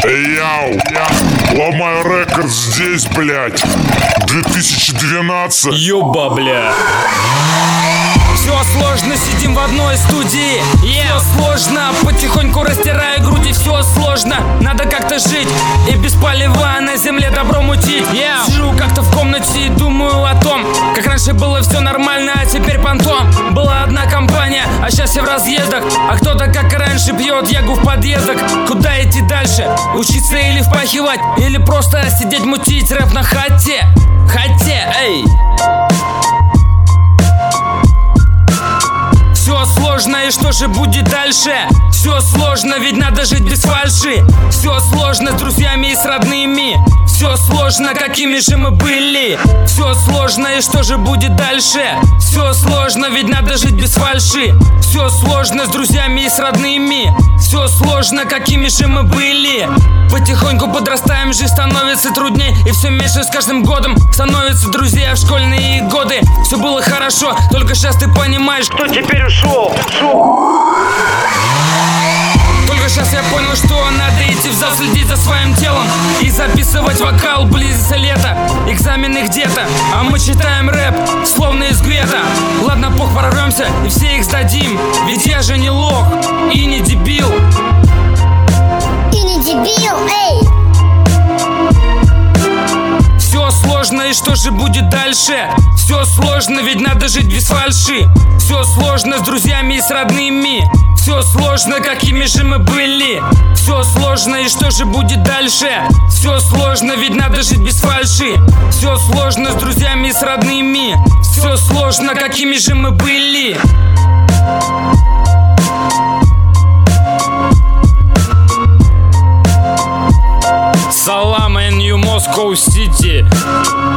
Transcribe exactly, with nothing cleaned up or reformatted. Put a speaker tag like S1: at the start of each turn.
S1: Яу, Ломаю рекорд здесь, блядь. две тысячи двенадцать.
S2: Ёба, бля.
S3: Все сложно, сидим в одной студии. yeah. Все сложно, потихоньку растирая груди. Все сложно, надо как-то жить. И без полива на земле добро мутить. yeah. Сижу как-то в комнате и думаю о том, как раньше было все нормально, а теперь понтом. Была одна компания, а сейчас я в разъездах. А кто-то как и раньше пьет ягу в подъездах. Куда идти дальше? Учиться или впахивать? Или просто сидеть мутить рэп на хате? Хате, эй. Все сложно, и что же будет дальше? Все сложно, ведь надо жить без фальши. Все сложно с друзьями и с родными. Все сложно, какими же мы были. Все сложно, и что же будет дальше? Все сложно, ведь надо жить без фальши. Все сложно с друзьями и с родными. Все сложно, какими же мы были. Потихоньку подрастаем, жизнь становится трудней. И все меньше с каждым годом становятся друзья в школьные годы. Все было хорошо, только сейчас ты понимаешь, кто теперь ушел. Только сейчас я понял, что надо идти в зал, следить за своим телом и записывать вокал, близится лето, экзамены где-то, а мы читаем рэп, словно из гвета. Ладно, пох, прорвемся и все их сдадим, ведь я же не лох и не дебил.
S4: И не дебил, эй.
S3: Все сложно, и что же будет дальше? Все сложно, ведь надо жить без фальши. Все сложно с друзьями и с родными. Все сложно, какими же мы были. Все сложно, и что же будет дальше? Все сложно, ведь надо жить без фальши. Все сложно с друзьями и с родными. Все сложно, какими же мы были.
S2: Салам, New Moscow City.